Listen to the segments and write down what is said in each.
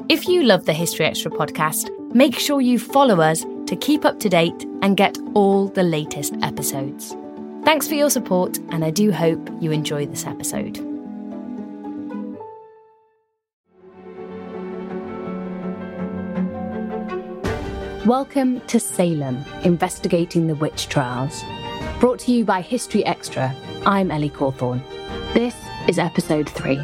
If you love the History Extra podcast, make sure you follow us to keep up to date and get all the latest episodes. Thanks for your support, and I do hope you enjoy this episode. Welcome to Salem, Investigating the Witch Trials. Brought to you by History Extra, I'm Ellie Cawthorne. This is episode 3.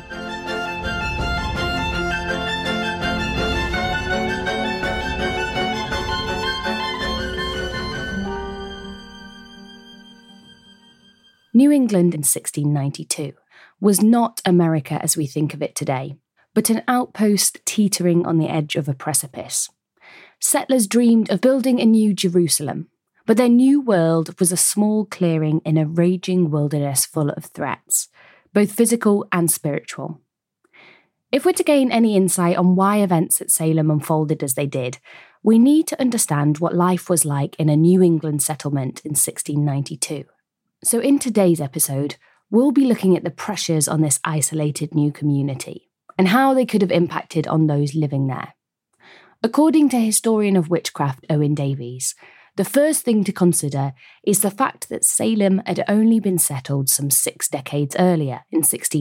New England in 1692 was not America as we think of it today, but an outpost teetering on the edge of a precipice. Settlers dreamed of building a new Jerusalem, but their new world was a small clearing in a raging wilderness full of threats, both physical and spiritual. If we're to gain any insight on why events at Salem unfolded as they did, we need to understand what life was like in a New England settlement in 1692. So in today's episode, we'll be looking at the pressures on this isolated new community and how they could have impacted on those living there. According to historian of witchcraft Owen Davies, the first thing to consider is the fact that Salem had only been settled some 6 decades earlier in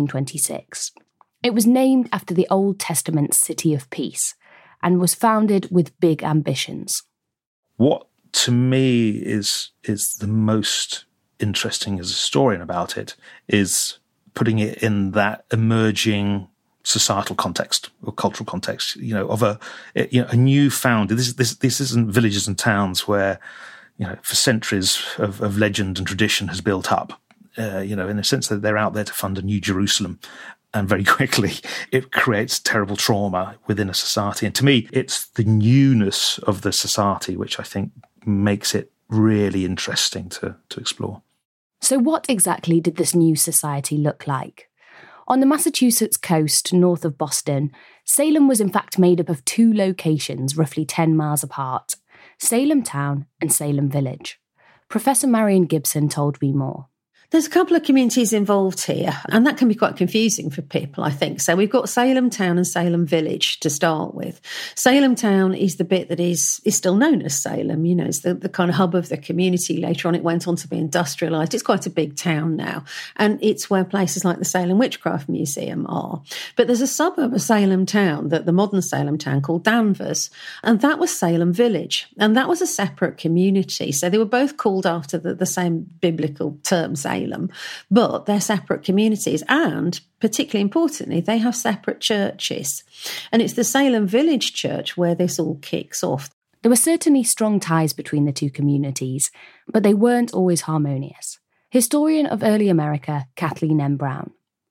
1626. It was named after the Old Testament city of peace and was founded with big ambitions. What to me is the most interesting as a historian about it is putting it in that emerging societal context or cultural context, of a new found. This isn't villages and towns where, for centuries of legend and tradition has built up, in the sense that they're out there to fund a new Jerusalem. And very quickly, it creates terrible trauma within a society. And to me, it's the newness of the society which I think makes it really interesting to explore. So what exactly did this new society look like? On the Massachusetts coast, north of Boston, Salem was in fact made up of 2 locations roughly 10 miles apart, Salem Town and Salem Village. Professor Marion Gibson told me more. There's a couple of communities involved here, and that can be quite confusing for people, I think. So we've got Salem Town and Salem Village to start with. Salem Town is the bit that is still known as Salem. It's the kind of hub of the community. Later on, it went on to be industrialised. It's quite a big town now, and it's where places like the Salem Witchcraft Museum are. But there's a suburb of Salem Town, the modern Salem Town, called Danvers, and that was Salem Village, and that was a separate community. So they were both called after the same biblical term, Salem, but they're separate communities, and particularly importantly, they have separate churches. And it's the Salem Village Church where this all kicks off. There were certainly strong ties between the 2 communities, but they weren't always harmonious. Historian of early America, Kathleen M. Brown.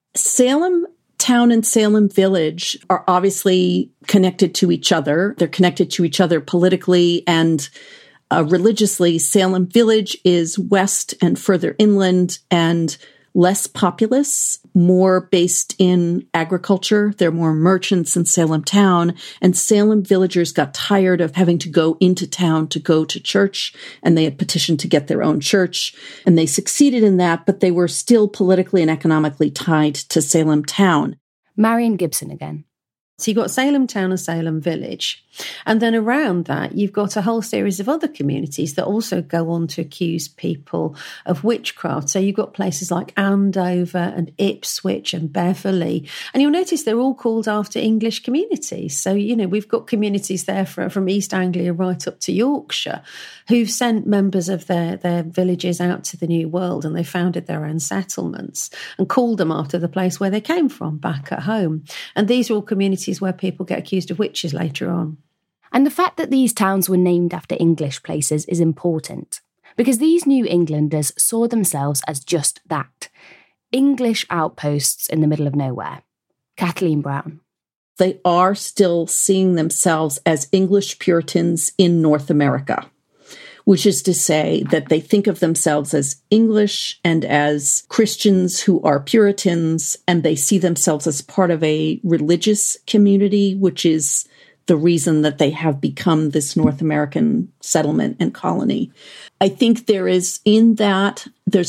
Salem Town and Salem Village are obviously connected to each other. They're connected to each other politically and religiously. Salem Village is west and further inland and less populous, more based in agriculture. There are more merchants in Salem Town, and Salem villagers got tired of having to go into town to go to church, and they had petitioned to get their own church, and they succeeded in that, but they were still politically and economically tied to Salem Town. Marion Gibson again. So you've got Salem Town and Salem Village. And then around that, you've got a whole series of other communities that also go on to accuse people of witchcraft. So you've got places like Andover and Ipswich and Beverley. And you'll notice they're all called after English communities. So, we've got communities there from East Anglia right up to Yorkshire who've sent members of their villages out to the New World, and they founded their own settlements and called them after the place where they came from back at home. And these are all communities where people get accused of witches later on. And the fact that these towns were named after English places is important, because these New Englanders saw themselves as just that, English outposts in the middle of nowhere. Kathleen Brown. They are still seeing themselves as English Puritans in North America, which is to say that they think of themselves as English and as Christians who are Puritans, and they see themselves as part of a religious community, which is the reason that they have become this North American settlement and colony. I think there's a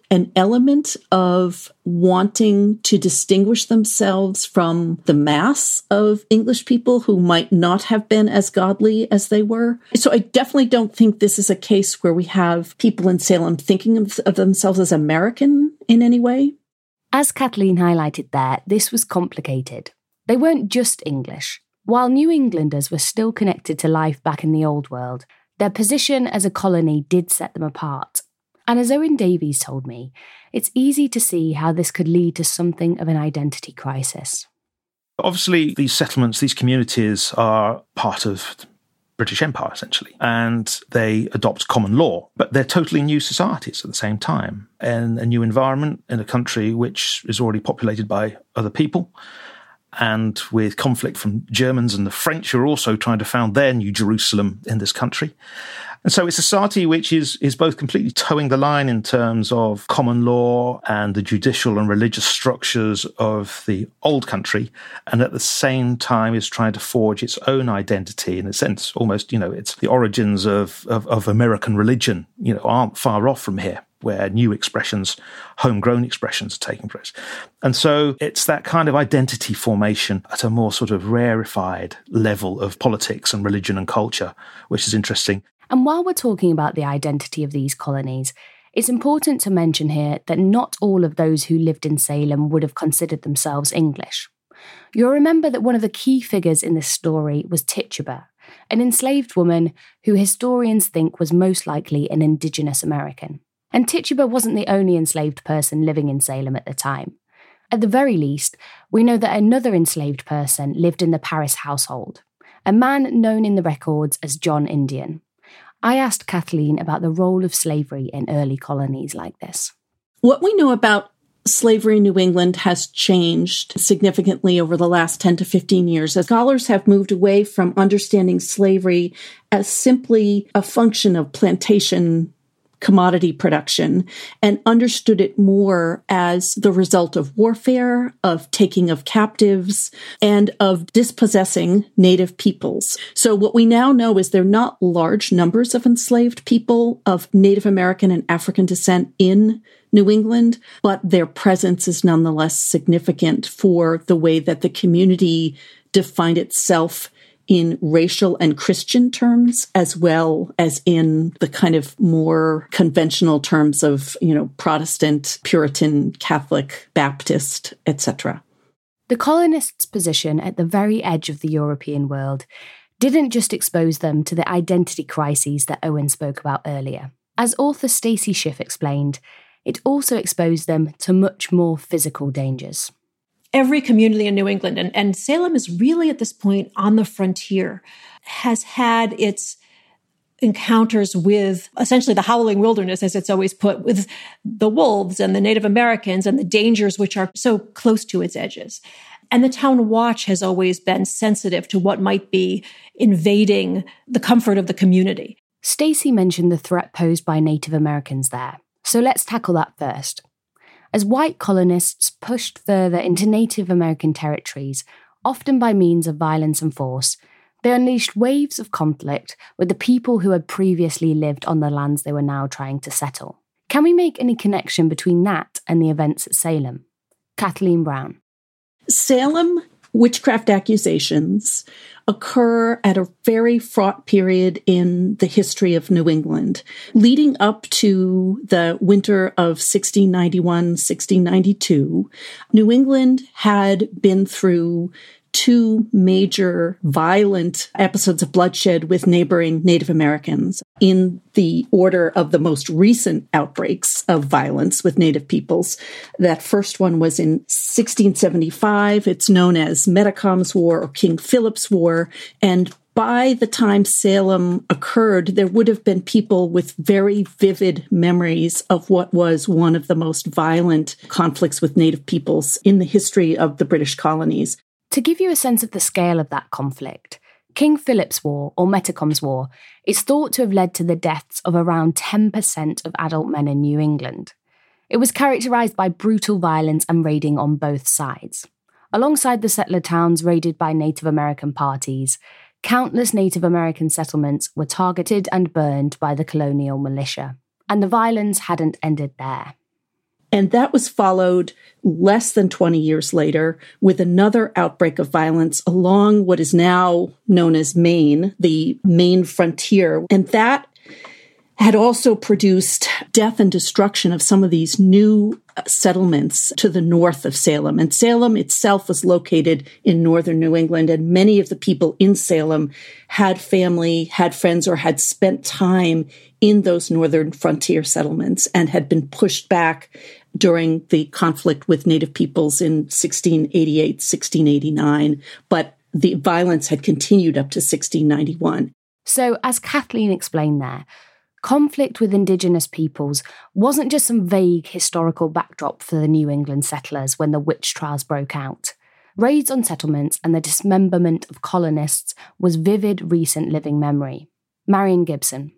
an element of wanting to distinguish themselves from the mass of English people who might not have been as godly as they were. So I definitely don't think this is a case where we have people in Salem thinking of themselves as American in any way. As Kathleen highlighted there, this was complicated. They weren't just English. While New Englanders were still connected to life back in the Old World, their position as a colony did set them apart. And as Owen Davies told me, it's easy to see how this could lead to something of an identity crisis. Obviously, these settlements, these communities are part of the British Empire, essentially, and they adopt common law, but they're totally new societies at the same time, in a new environment, in a country which is already populated by other people, and with conflict from Germans and the French, who are also trying to found their new Jerusalem in this country. And so it's a society which is both completely towing the line in terms of common law and the judicial and religious structures of the old country, and at the same time is trying to forge its own identity, in a sense, almost, it's the origins of American religion, aren't far off from here, where new expressions, homegrown expressions are taking place. And so it's that kind of identity formation at a more sort of rarefied level of politics and religion and culture, which is interesting. And while we're talking about the identity of these colonies, it's important to mention here that not all of those who lived in Salem would have considered themselves English. You'll remember that one of the key figures in this story was Tituba, an enslaved woman who historians think was most likely an indigenous American. And Tituba wasn't the only enslaved person living in Salem at the time. At the very least, we know that another enslaved person lived in the Parris household, a man known in the records as John Indian. I asked Kathleen about the role of slavery in early colonies like this. What we know about slavery in New England has changed significantly over the last 10 to 15 years, as scholars have moved away from understanding slavery as simply a function of plantation commodity production and understood it more as the result of warfare, of taking of captives, and of dispossessing native peoples. So what we now know is there are not large numbers of enslaved people of Native American and African descent in New England, but their presence is nonetheless significant for the way that the community defined itself in racial and Christian terms, as well as in the kind of more conventional terms of, Protestant, Puritan, Catholic, Baptist, etc. The colonists' position at the very edge of the European world didn't just expose them to the identity crises that Owen spoke about earlier. As author Stacey Schiff explained, it also exposed them to much more physical dangers. Every community in New England, and Salem is really at this point on the frontier, has had its encounters with essentially the howling wilderness, as it's always put, with the wolves and the Native Americans and the dangers which are so close to its edges. And the town watch has always been sensitive to what might be invading the comfort of the community. Stacey mentioned the threat posed by Native Americans there, so let's tackle that first. As white colonists pushed further into Native American territories, often by means of violence and force, they unleashed waves of conflict with the people who had previously lived on the lands they were now trying to settle. Can we make any connection between that and the events at Salem? Kathleen Brown. Salem witchcraft accusations occur at a very fraught period in the history of New England. Leading up to the winter of 1691-1692, New England had been through two major violent episodes of bloodshed with neighboring Native Americans in the order of the most recent outbreaks of violence with Native peoples. That first one was in 1675. It's known as Metacom's War or King Philip's War. And by the time Salem occurred, there would have been people with very vivid memories of what was one of the most violent conflicts with Native peoples in the history of the British colonies. To give you a sense of the scale of that conflict, King Philip's War, or Metacom's War, is thought to have led to the deaths of around 10% of adult men in New England. It was characterised by brutal violence and raiding on both sides. Alongside the settler towns raided by Native American parties, countless Native American settlements were targeted and burned by the colonial militia. And the violence hadn't ended there. And that was followed less than 20 years later with another outbreak of violence along what is now known as Maine, the Maine frontier. And that had also produced death and destruction of some of these new settlements to the north of Salem. And Salem itself was located in northern New England, and many of the people in Salem had family, had friends, or had spent time in those northern frontier settlements and had been pushed back during the conflict with Native peoples in 1688, 1689. But the violence had continued up to 1691. So, as Kathleen explained there, conflict with Indigenous peoples wasn't just some vague historical backdrop for the New England settlers when the witch trials broke out. Raids on settlements and the dismemberment of colonists was vivid recent living memory. Marion Gibson.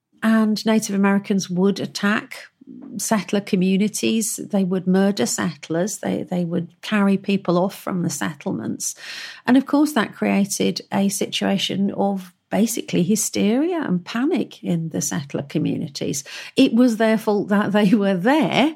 And Native Americans would attack settler communities. They would murder settlers. They would carry people off from the settlements. And of course, that created a situation of basically hysteria and panic in the settler communities. It was their fault that they were there,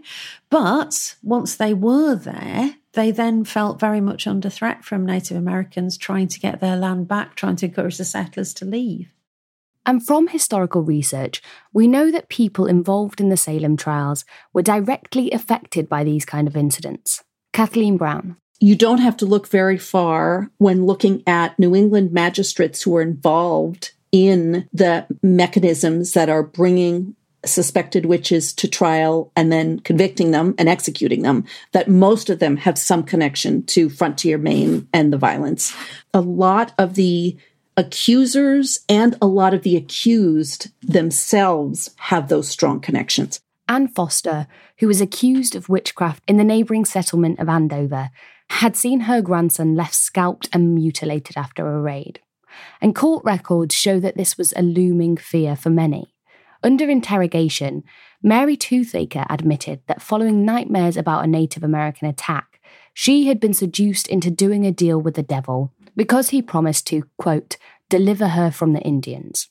but once they were there, they then felt very much under threat from Native Americans trying to get their land back, trying to encourage the settlers to leave. And from historical research, we know that people involved in the Salem trials were directly affected by these kind of incidents. Kathleen Brown. You don't have to look very far when looking at New England magistrates who are involved in the mechanisms that are bringing suspected witches to trial and then convicting them and executing them, that most of them have some connection to frontier Maine and the violence. A lot of the accusers and a lot of the accused themselves have those strong connections. Anne Foster, who was accused of witchcraft in the neighbouring settlement of Andover, had seen her grandson left scalped and mutilated after a raid. And court records show that this was a looming fear for many. Under interrogation, Mary Toothaker admitted that following nightmares about a Native American attack, she had been seduced into doing a deal with the devil because he promised to, quote, deliver her from the Indians.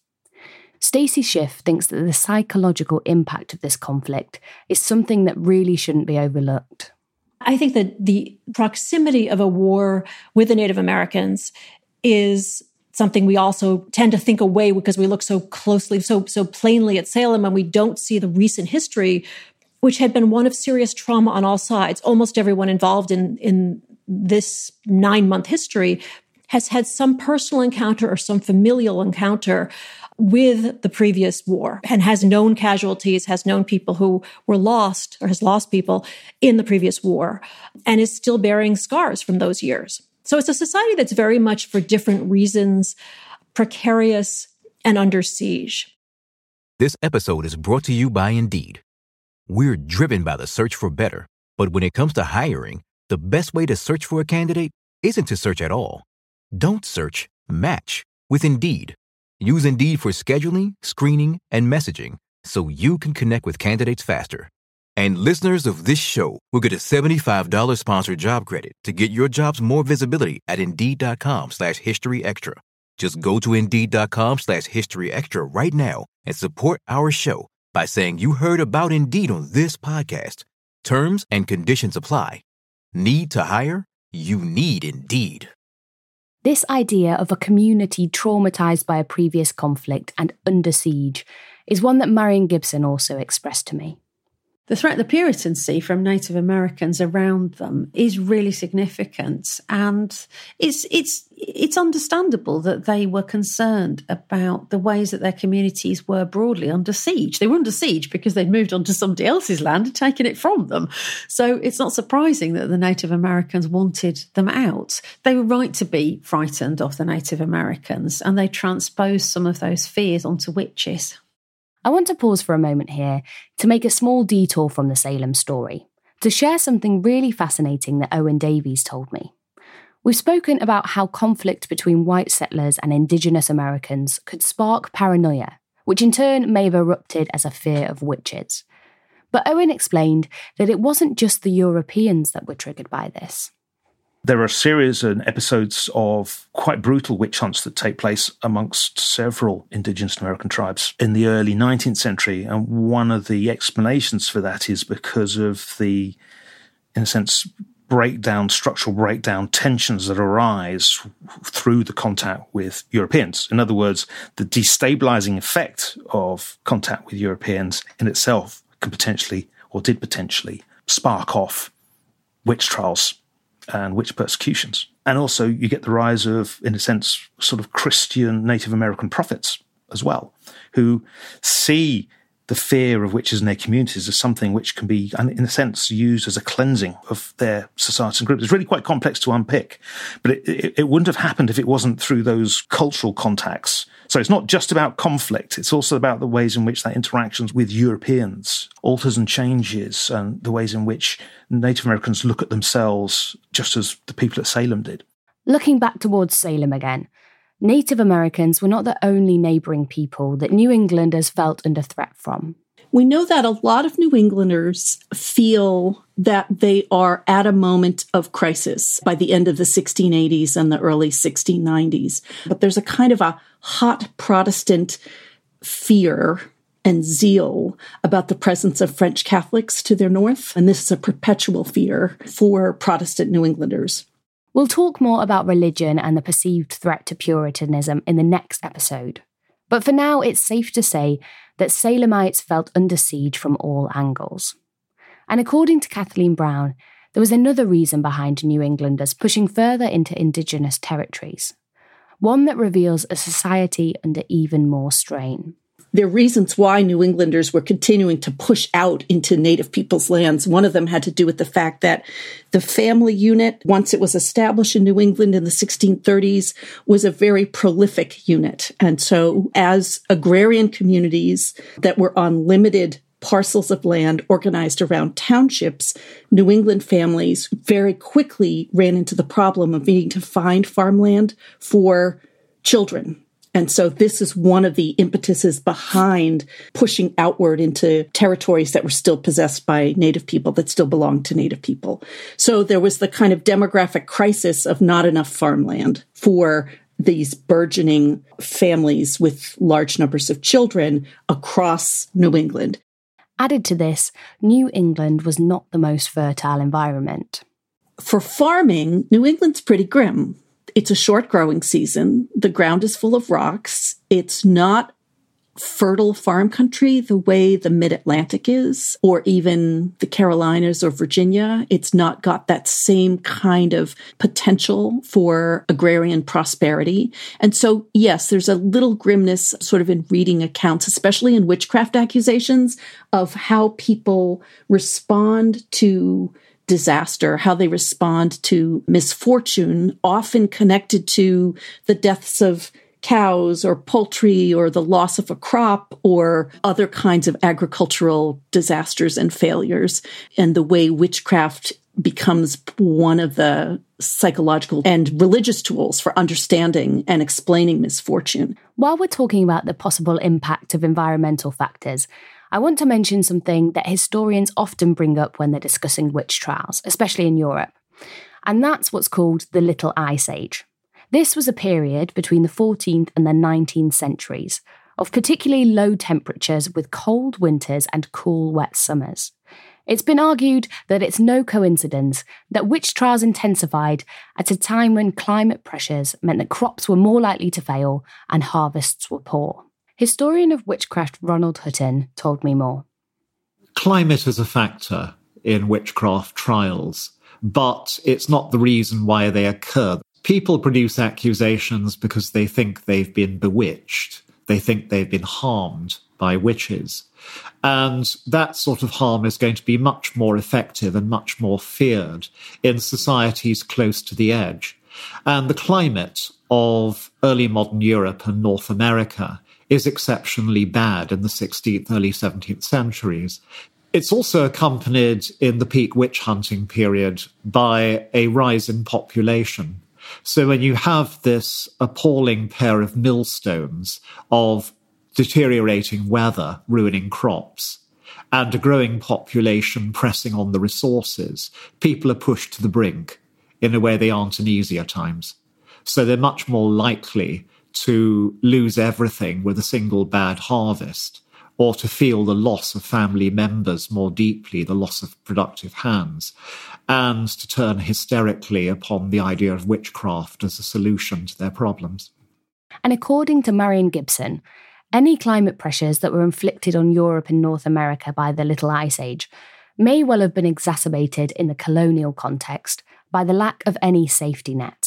Stacey Schiff thinks that the psychological impact of this conflict is something that really shouldn't be overlooked. I think that the proximity of a war with the Native Americans is something we also tend to think away because we look so closely, so plainly at Salem, and we don't see the recent history, which had been one of serious trauma on all sides. Almost everyone involved in this 9-month history has had some personal encounter or some familial encounter with the previous war and has known casualties, has known people who were lost or has lost people in the previous war and is still bearing scars from those years. So it's a society that's very much, for different reasons, precarious and under siege. This episode is brought to you by Indeed. We're driven by the search for better, but when it comes to hiring, the best way to search for a candidate isn't to search at all. Don't search, match with Indeed. Use Indeed for scheduling, screening, and messaging so you can connect with candidates faster. And listeners of this show will get a $75 sponsored job credit to get your jobs more visibility at Indeed.com/HistoryExtra. Just go to Indeed.com/HistoryExtra right now and support our show by saying you heard about Indeed on this podcast. Terms and conditions apply. Need to hire? You need Indeed. This idea of a community traumatised by a previous conflict and under siege is one that Marion Gibson also expressed to me. The threat the Puritans see from Native Americans around them is really significant, and it's understandable that they were concerned about the ways that their communities were broadly under siege. They were under siege because they'd moved onto somebody else's land and taken it from them. So it's not surprising that the Native Americans wanted them out. They were right to be frightened of the Native Americans, and they transposed some of those fears onto witches. I want to pause for a moment here to make a small detour from the Salem story, to share something really fascinating that Owen Davies told me. We've spoken about how conflict between white settlers and Indigenous Americans could spark paranoia, which in turn may have erupted as a fear of witches. But Owen explained that it wasn't just the Europeans that were triggered by this. There are a series and episodes of quite brutal witch hunts that take place amongst several indigenous American tribes in the early 19th century. And one of the explanations for that is because of the, in a sense, structural breakdown, tensions that arise through the contact with Europeans. In other words, the destabilizing effect of contact with Europeans in itself can potentially, or did potentially, spark off witch trials and witch persecutions. And also you get the rise of, in a sense, sort of Christian Native American prophets as well, who see the fear of witches in their communities as something which can be, in a sense, used as a cleansing of their societies and groups. It's really quite complex to unpick, but it wouldn't have happened if it wasn't through those cultural contacts. So it's not just about conflict, it's also about the ways in which that interactions with Europeans alters and changes, and the ways in which Native Americans look at themselves just as the people at Salem did. Looking back towards Salem again, Native Americans were not the only neighbouring people that New Englanders felt under threat from. We know that a lot of New Englanders feel that they are at a moment of crisis by the end of the 1680s and the early 1690s. But there's a kind of a hot Protestant fear and zeal about the presence of French Catholics to their north. And this is a perpetual fear for Protestant New Englanders. We'll talk more about religion and the perceived threat to Puritanism in the next episode. But for now, it's safe to say that Salemites felt under siege from all angles. And according to Kathleen Brown, there was another reason behind New Englanders pushing further into indigenous territories, one that reveals a society under even more strain. There are reasons why New Englanders were continuing to push out into Native peoples' lands. One of them had to do with the fact that the family unit, once it was established in New England in the 1630s, was a very prolific unit. And so as agrarian communities that were on limited parcels of land organized around townships, New England families very quickly ran into the problem of needing to find farmland for children. And so this is one of the impetuses behind pushing outward into territories that were still possessed by Native people, that still belonged to Native people. So there was the kind of demographic crisis of not enough farmland for these burgeoning families with large numbers of children across New England. Added to this, New England was not the most fertile environment. For farming, New England's pretty grim. It's a short growing season. The ground is full of rocks. It's not fertile farm country the way the Mid-Atlantic is, or even the Carolinas or Virginia. It's not got that same kind of potential for agrarian prosperity. And so, yes, there's a little grimness sort of in reading accounts, especially in witchcraft accusations, of how people respond to disaster, how they respond to misfortune, often connected to the deaths of cows or poultry or the loss of a crop or other kinds of agricultural disasters and failures, and the way witchcraft becomes one of the psychological and religious tools for understanding and explaining misfortune. While we're talking about the possible impact of environmental factors, I want to mention something that historians often bring up when they're discussing witch trials, especially in Europe. And that's what's called the Little Ice Age. This was a period between the 14th and the 19th centuries of particularly low temperatures with cold winters and cool, wet summers. It's been argued that it's no coincidence that witch trials intensified at a time when climate pressures meant that crops were more likely to fail and harvests were poor. Historian of witchcraft Ronald Hutton told me more. Climate is a factor in witchcraft trials, but it's not the reason why they occur. People produce accusations because they think they've been bewitched. They think they've been harmed by witches. And that sort of harm is going to be much more effective and much more feared in societies close to the edge. And the climate of early modern Europe and North America is exceptionally bad in the 16th, early 17th centuries. It's also accompanied in the peak witch hunting period by a rise in population. So when you have this appalling pair of millstones of deteriorating weather ruining crops and a growing population pressing on the resources, people are pushed to the brink in a way they aren't in easier times. So they're much more likely to lose everything with a single bad harvest, or to feel the loss of family members more deeply, the loss of productive hands, and to turn hysterically upon the idea of witchcraft as a solution to their problems. And according to Marion Gibson, any climate pressures that were inflicted on Europe and North America by the Little Ice Age may well have been exacerbated in the colonial context by the lack of any safety net.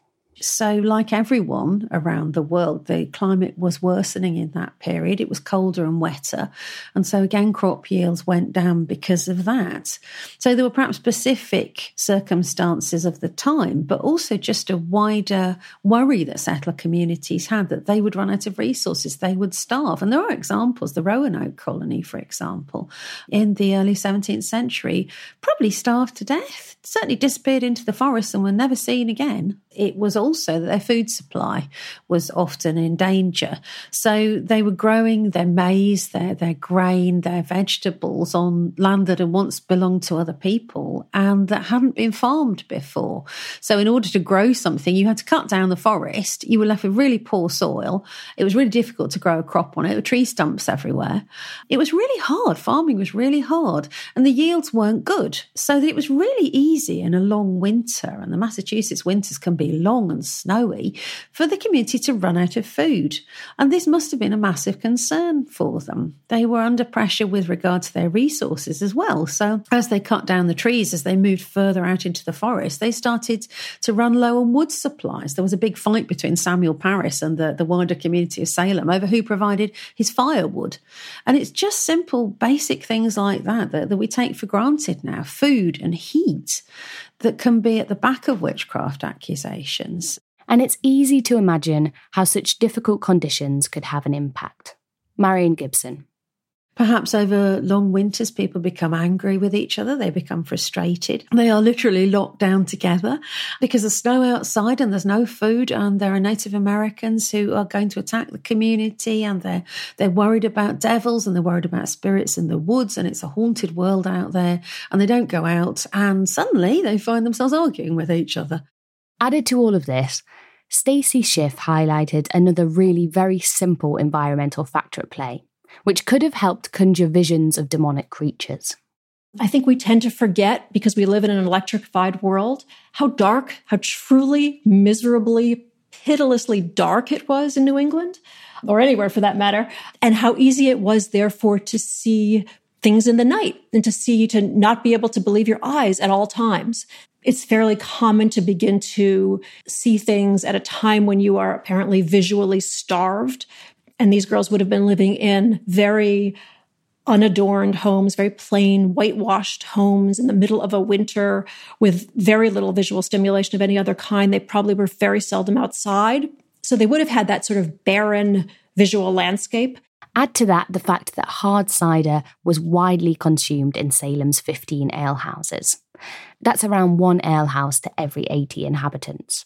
So, like everyone around the world, the climate was worsening in that period. It was colder and wetter. And so, again, crop yields went down because of that. So, there were perhaps specific circumstances of the time, but also just a wider worry that settler communities had that they would run out of resources, they would starve. And there are examples. The Roanoke colony, for example, in the early 17th century, probably starved to death, certainly disappeared into the forest and were never seen again. It was also that their food supply was often in danger. So they were growing their maize, their grain, their vegetables on land that had once belonged to other people and that hadn't been farmed before. So in order to grow something, you had to cut down the forest. You were left with really poor soil. It was really difficult to grow a crop on it. There were tree stumps everywhere. It was really hard. Farming was really hard. And the yields weren't good. So that it was really easy in a long winter, and the Massachusetts winters can be long and snowy, for the community to run out of food. And this must have been a massive concern for them. They were under pressure with regard to their resources as well. So as they cut down the trees, as they moved further out into the forest, they started to run low on wood supplies. There was a big fight between Samuel Parris and the wider community of Salem over who provided his firewood. And it's just simple, basic things like that we take for granted now, food and heat, that can be at the back of witchcraft accusations. And it's easy to imagine how such difficult conditions could have an impact. Marion Gibson. Perhaps over long winters, people become angry with each other. They become frustrated. They are literally locked down together because there's snow outside and there's no food. And there are Native Americans who are going to attack the community, and they're worried about devils and they're worried about spirits in the woods. And it's a haunted world out there, and they don't go out. And suddenly they find themselves arguing with each other. Added to all of this, Stacy Schiff highlighted another really very simple environmental factor at play, which could have helped conjure visions of demonic creatures. I think we tend to forget, because we live in an electrified world, how dark, how truly, miserably, pitilessly dark it was in New England, or anywhere for that matter, and how easy it was, therefore, to see things in the night and to not be able to believe your eyes at all times. It's fairly common to begin to see things at a time when you are apparently visually starved. And these girls would have been living in very unadorned homes, very plain, whitewashed homes in the middle of a winter with very little visual stimulation of any other kind. They probably were very seldom outside. So they would have had that sort of barren visual landscape. Add to that the fact that hard cider was widely consumed in Salem's 15 alehouses. That's around one alehouse to every 80 inhabitants.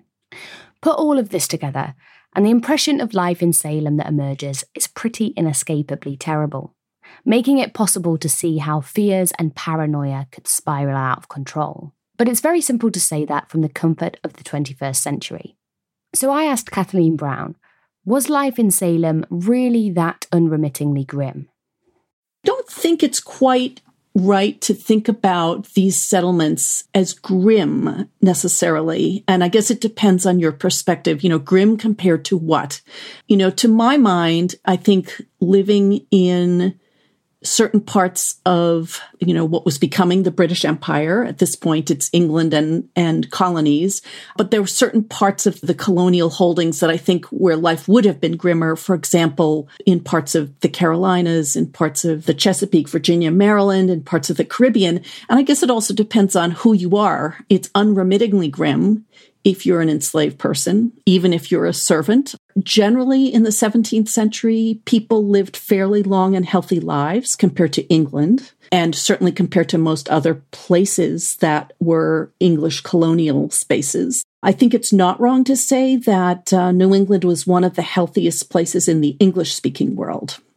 Put all of this together, and the impression of life in Salem that emerges is pretty inescapably terrible, making it possible to see how fears and paranoia could spiral out of control. But it's very simple to say that from the comfort of the 21st century. So I asked Kathleen Brown, was life in Salem really that unremittingly grim? I don't think it's quite right to think about these settlements as grim necessarily. And I guess it depends on your perspective, grim compared to what? To my mind, I think living in certain parts of, what was becoming the British Empire. At this point, it's England and colonies. But there were certain parts of the colonial holdings that I think where life would have been grimmer. For example, in parts of the Carolinas, in parts of the Chesapeake, Virginia, Maryland, and parts of the Caribbean. And I guess it also depends on who you are. It's unremittingly grim if you're an enslaved person, even if you're a servant. Generally, in the 17th century, people lived fairly long and healthy lives compared to England, and certainly compared to most other places that were English colonial spaces. I think it's not wrong to say that New England was one of the healthiest places in the English-speaking world.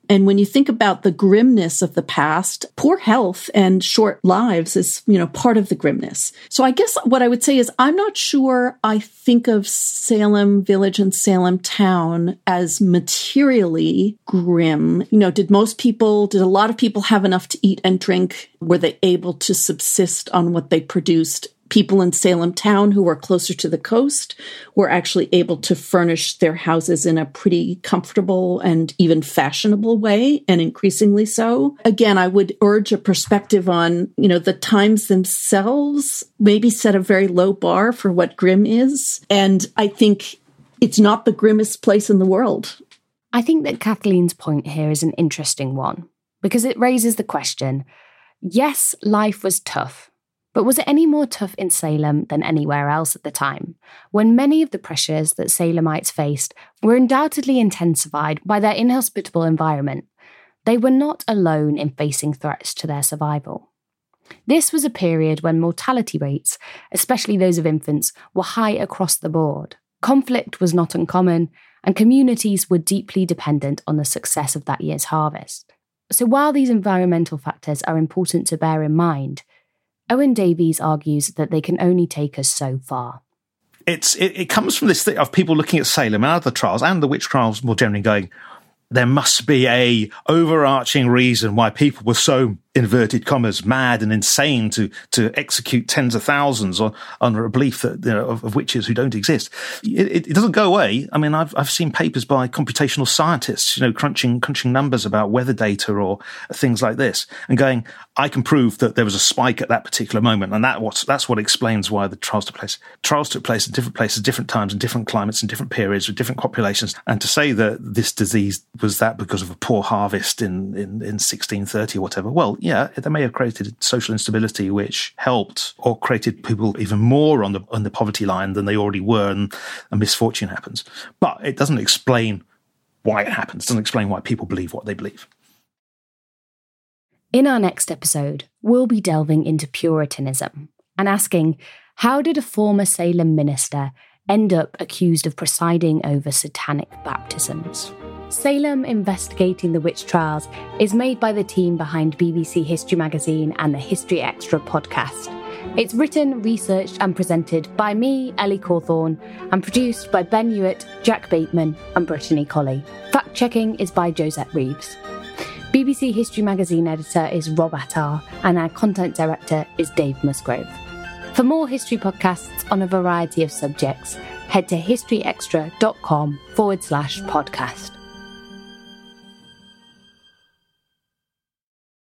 And when you think about the grimness of the past, poor health and short lives is, part of the grimness. So I guess what I would say is I'm not sure I think of Salem Village and Salem Town as materially grim. Did a lot of people have enough to eat and drink? Were they able to subsist on what they produced? People in Salem Town who were closer to the coast were actually able to furnish their houses in a pretty comfortable and even fashionable way, and increasingly so. Again, I would urge a perspective on, the times themselves maybe set a very low bar for what grim is. And I think it's not the grimmest place in the world. I think that Kathleen's point here is an interesting one, because it raises the question, yes, life was tough. But was it any more tough in Salem than anywhere else at the time, when many of the pressures that Salemites faced were undoubtedly intensified by their inhospitable environment? They were not alone in facing threats to their survival. This was a period when mortality rates, especially those of infants, were high across the board. Conflict was not uncommon, and communities were deeply dependent on the success of that year's harvest. So while these environmental factors are important to bear in mind, Owen Davies argues that they can only take us so far. It comes from this thing of people looking at Salem and other trials, and the witch trials more generally, going, there must be a overarching reason why people were so, inverted commas, mad and insane to execute tens of thousands under a belief that of witches who don't exist. It doesn't go away. I mean, I've seen papers by computational scientists, crunching numbers about weather data or things like this, and going, I can prove that there was a spike at that particular moment, and that's what explains why the trials took place. Trials took place in different places, different times, in different climates, in different periods, with different populations. And to say that this disease was that because of a poor harvest in 1630 or whatever, well, yeah, they may have created social instability, which helped, or created people even more on the poverty line than they already were, and a misfortune happens. But it doesn't explain why it happens. It doesn't explain why people believe what they believe. In our next episode, we'll be delving into Puritanism and asking, how did a former Salem minister end up accused of presiding over satanic baptisms? Salem Investigating the Witch Trials is made by the team behind BBC History Magazine and the History Extra podcast. It's written, researched and presented by me, Ellie Cawthorne, and produced by Ben Hewitt, Jack Bateman and Brittany Colley. Fact-checking is by Josette Reeves. BBC History Magazine editor is Rob Attar, and our content director is Dave Musgrove. For more history podcasts on a variety of subjects, head to historyextra.com/podcast.